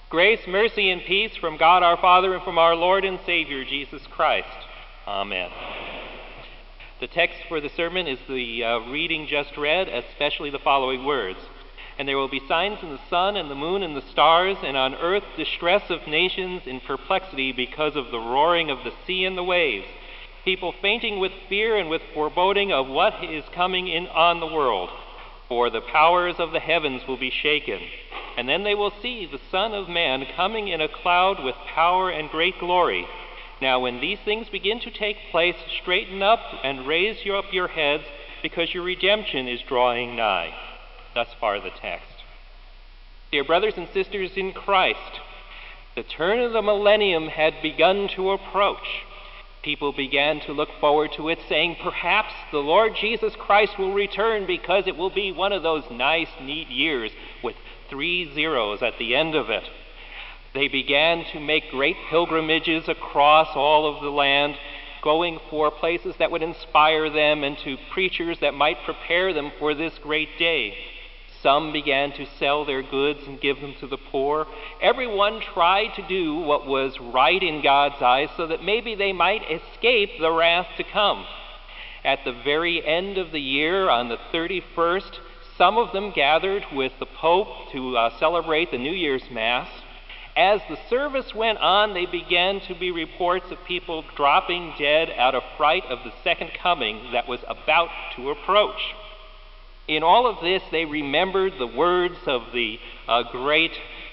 Grace, mercy, and peace from God our Father and from our Lord and Savior, Jesus Christ. Amen. The text for the sermon is the reading just read, especially the following words. And there will be signs in the sun and the moon and the stars, and on earth distress of nations in perplexity because of the roaring of the sea and the waves, people fainting with fear and with foreboding of what is coming in on the world. For the powers of the heavens will be shaken. And then they will see the Son of Man coming in a cloud with power and great glory. Now when these things begin to take place, straighten up and raise up your heads, because your redemption is drawing nigh. Thus far the text. Dear brothers and sisters in Christ, the turn of the millennium had begun to approach. People began to look forward to it, saying, perhaps the Lord Jesus Christ will return because it will be one of those nice, neat years with 3 zeros at the end of it. They began to make great pilgrimages across all of the land, going for places that would inspire them and to preachers that might prepare them for this great day. Some began to sell their goods and give them to the poor. Everyone tried to do what was right in God's eyes so that maybe they might escape the wrath to come. At the very end of the year, on the 31st, some of them gathered with the Pope to celebrate the New Year's Mass. As the service went on, there began to be reports of people dropping dead out of fright of the second coming that was about to approach. In all of this, they remembered the words of the great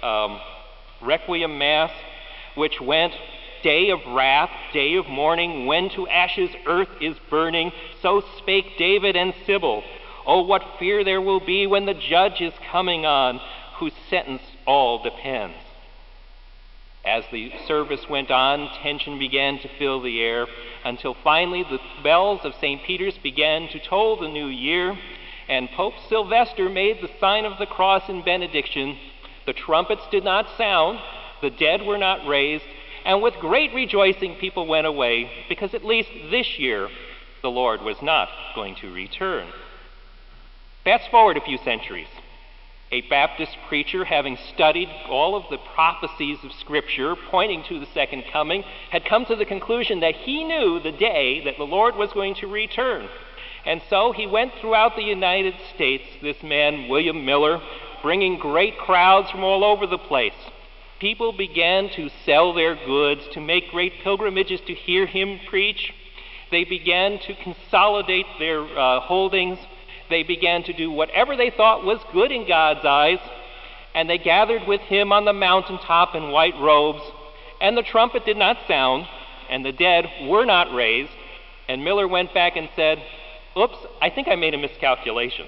Requiem Mass, which went, day of wrath, day of mourning, when to ashes earth is burning, so spake David and Sibyl. Oh, what fear there will be when the judge is coming on, whose sentence all depends. As the service went on, tension began to fill the air, until finally the bells of St. Peter's began to toll the new year, and Pope Sylvester made the sign of the cross in benediction. The trumpets did not sound, the dead were not raised, and with great rejoicing people went away, because at least this year the Lord was not going to return. Fast forward a few centuries. A Baptist preacher, having studied all of the prophecies of Scripture pointing to the second coming, had come to the conclusion that he knew the day that the Lord was going to return. And so he went throughout the United States, this man, William Miller, bringing great crowds from all over the place. People began to sell their goods, to make great pilgrimages to hear him preach. They began to consolidate their holdings. They began to do whatever they thought was good in God's eyes, and they gathered with him on the mountaintop in white robes, and the trumpet did not sound, and the dead were not raised, and Miller went back and said, oops, I think I made a miscalculation.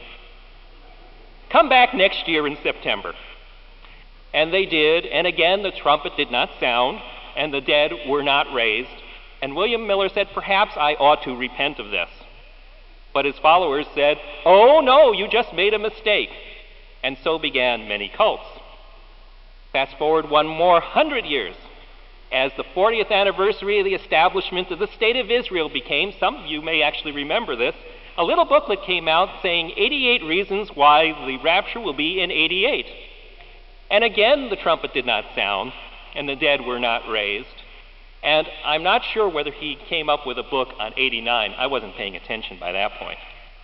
Come back next year in September. And they did, and again the trumpet did not sound, and the dead were not raised, and William Miller said, perhaps I ought to repent of this. But his followers said, oh no, you just made a mistake. And so began many cults. Fast forward one more 100 years. As the 40th anniversary of the establishment of the State of Israel became, some of you may actually remember this, a little booklet came out saying 88 reasons why the rapture will be in 88. And again the trumpet did not sound, and the dead were not raised. And I'm not sure whether he came up with a book on 89. I wasn't paying attention by that point.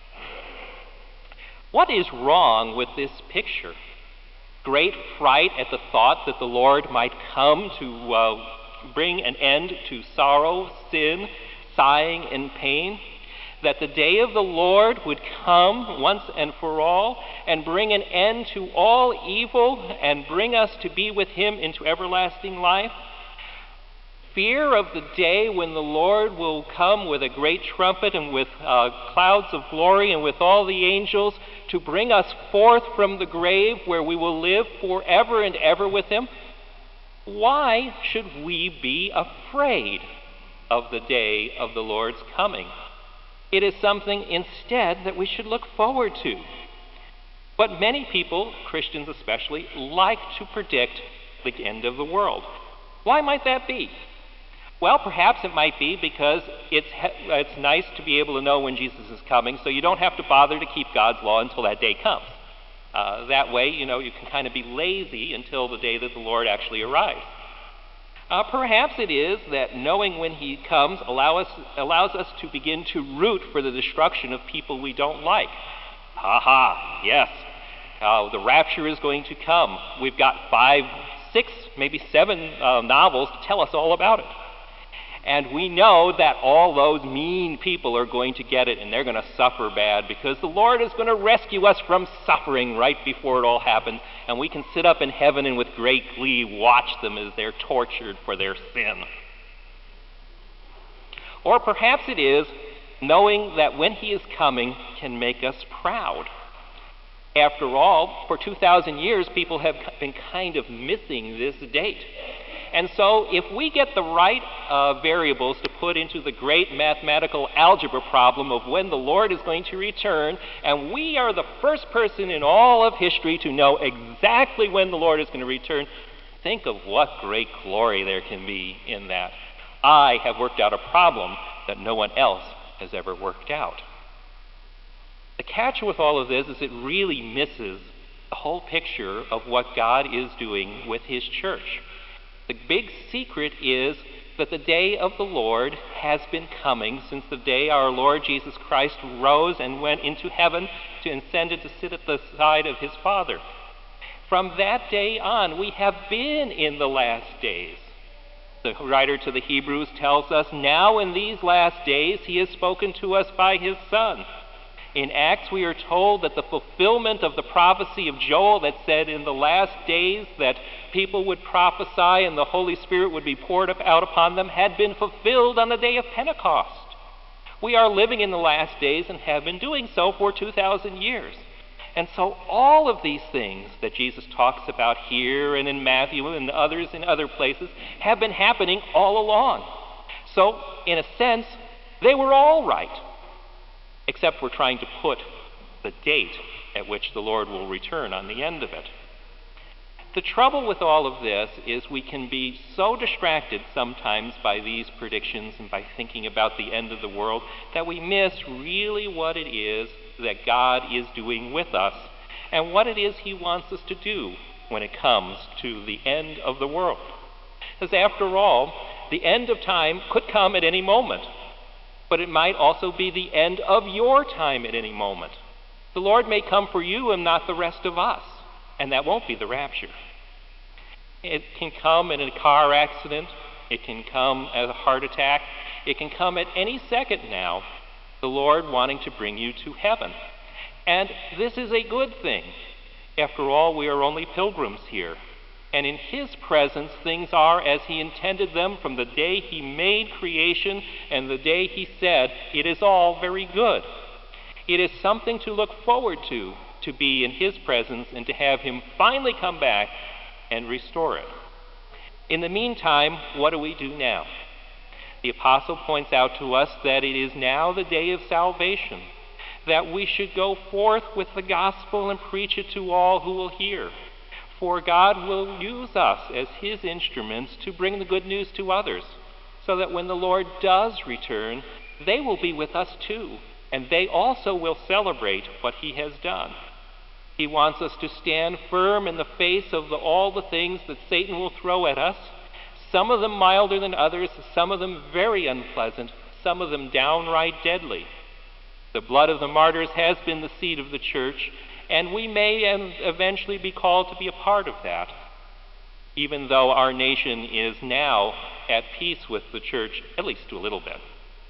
What is wrong with this picture? Great fright at the thought that the Lord might come to bring an end to sorrow, sin, sighing, and pain. That the day of the Lord would come once and for all and bring an end to all evil and bring us to be with him into everlasting life. Fear of the day when the Lord will come with a great trumpet and with clouds of glory and with all the angels to bring us forth from the grave where we will live forever and ever with him. Why should we be afraid of the day of the Lord's coming? It is something instead that we should look forward to. But many people, Christians especially, like to predict the end of the world. Why might that be? Well, perhaps it might be because it's nice to be able to know when Jesus is coming, so you don't have to bother to keep God's law until that day comes. That way, you can kind of be lazy until the day that the Lord actually arrives. Perhaps it is that knowing when he comes allows us to begin to root for the destruction of people we don't like. Yes, the rapture is going to come. We've got 5, 6, maybe 7 novels to tell us all about it. And we know that all those mean people are going to get it, and they're going to suffer bad, because the Lord is going to rescue us from suffering right before it all happens, and we can sit up in heaven and with great glee watch them as they're tortured for their sin. Or perhaps it is knowing that when he is coming can make us proud. After all, for 2,000 years, people have been kind of missing this date. And so if we get the right variables to put into the great mathematical algebra problem of when the Lord is going to return, and we are the first person in all of history to know exactly when the Lord is going to return, think of what great glory there can be in that. I have worked out a problem that no one else has ever worked out. The catch with all of this is it really misses the whole picture of what God is doing with his church. The big secret is that the day of the Lord has been coming since the day our Lord Jesus Christ rose and went into heaven to ascended to sit at the side of his Father. From that day on, we have been in the last days. The writer to the Hebrews tells us, now in these last days he has spoken to us by his Son. In Acts, we are told that the fulfillment of the prophecy of Joel that said in the last days that people would prophesy and the Holy Spirit would be poured out upon them had been fulfilled on the day of Pentecost. We are living in the last days and have been doing so for 2,000 years. And so all of these things that Jesus talks about here and in Matthew and others in other places have been happening all along. So, in a sense, they were all right. Except we're trying to put the date at which the Lord will return on the end of it. The trouble with all of this is we can be so distracted sometimes by these predictions and by thinking about the end of the world that we miss really what it is that God is doing with us and what it is he wants us to do when it comes to the end of the world. Because after all, the end of time could come at any moment. But it might also be the end of your time at any moment. The Lord may come for you and not the rest of us, and that won't be the rapture. It can come in a car accident. It can come as a heart attack. It can come at any second now, the Lord wanting to bring you to heaven. And this is a good thing. After all, we are only pilgrims here. And in his presence, things are as he intended them from the day he made creation and the day he said, it is all very good. It is something to look forward to be in his presence and to have him finally come back and restore it. In the meantime, what do we do now? The apostle points out to us that it is now the day of salvation, that we should go forth with the gospel and preach it to all who will hear. For God will use us as his instruments to bring the good news to others, so that when the Lord does return, they will be with us too, and they also will celebrate what he has done. He wants us to stand firm in the face of all the things that Satan will throw at us, some of them milder than others, some of them very unpleasant, some of them downright deadly. The blood of the martyrs has been the seed of the church, and we may eventually be called to be a part of that, even though our nation is now at peace with the church, at least to a little bit.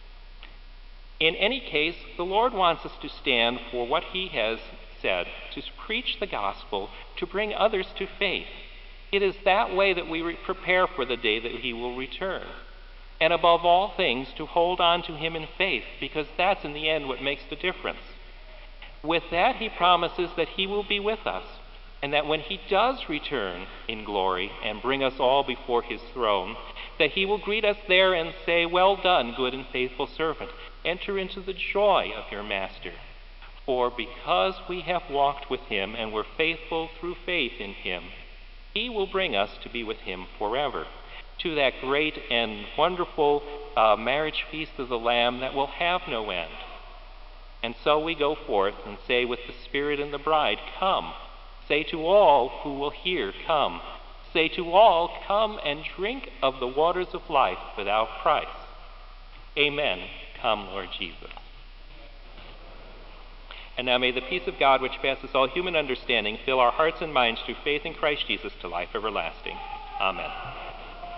In any case, the Lord wants us to stand for what he has said, to preach the gospel, to bring others to faith. It is that way that we prepare for the day that he will return. And above all things, to hold on to him in faith, because that's in the end what makes the difference. With that, he promises that he will be with us, and that when he does return in glory and bring us all before his throne, that he will greet us there and say, well done, good and faithful servant. Enter into the joy of your master. For because we have walked with him and were faithful through faith in him, he will bring us to be with him forever, to that great and wonderful marriage feast of the Lamb that will have no end. And so we go forth and say with the Spirit and the bride, come, Say to all who will hear, come. Say to all, come and drink of the waters of life without price. Amen. Come, Lord Jesus. And now may the peace of God, which passes all human understanding, fill our hearts and minds through faith in Christ Jesus to life everlasting. Amen.